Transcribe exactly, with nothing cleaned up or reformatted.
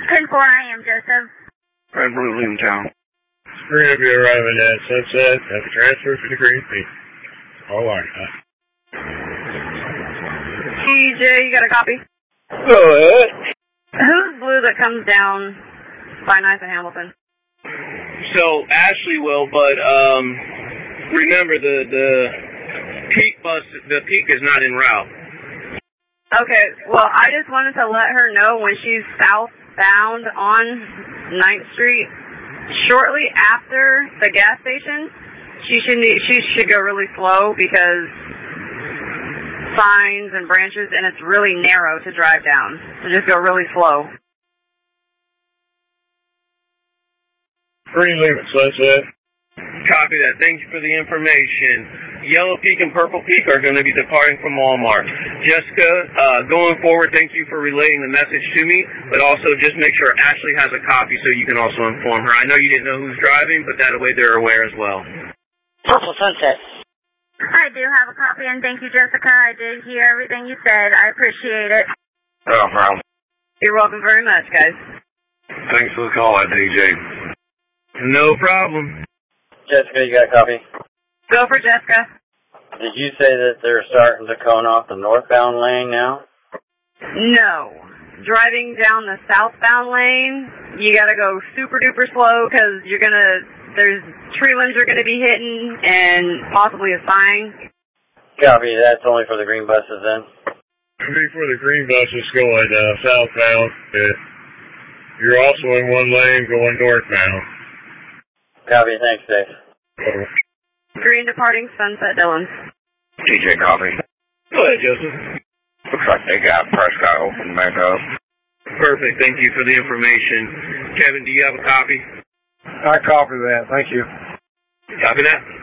ten four, I am Joseph. Red Blue, leaving town. We're going to be arriving at Sunset at the transfer to the Green Peak. All right. T J, you got a copy? Go ahead. Who's blue that comes down by Nice and Hamilton? So, Ashley will, but, um, remember the, the peak bus, the peak is not en route. Okay, well, I just wanted to let her know when she's southbound on ninth Street, shortly after the gas station, she should she should go really slow because signs and branches, and it's really narrow to drive down. So just go really slow. Green, leaving Sunset. Copy that. Thank you for the information. Yellow Peak and Purple Peak are going to be departing from Walmart. Jessica, uh, going forward, thank you for relaying the message to me, but also just make sure Ashley has a copy so you can also inform her. I know you didn't know who's driving, but that way they're aware as well. Purple Sunset. I do have a copy, and thank you, Jessica. I did hear everything you said. I appreciate it. No problem. You're welcome very much, guys. Thanks for the call, D J. No problem. Jessica, you got a copy? Go for Jessica. Did you say that they're starting to cone off the northbound lane now? No. Driving down the southbound lane, you gotta go super duper slow because you're gonna, there's tree limbs are gonna be hitting and possibly a sign. Copy, that's only for the green buses then? Before the green buses going uh, southbound, uh, you're also in one lane going northbound. Copy, thanks, Dave. Over. Green departing Sunset Dillon. D J, copy. Go ahead, Joseph. Looks like they got Prescott open back up. Perfect. Thank you for the information. Kevin, do you have a copy? I copy that. Thank you. Copy that.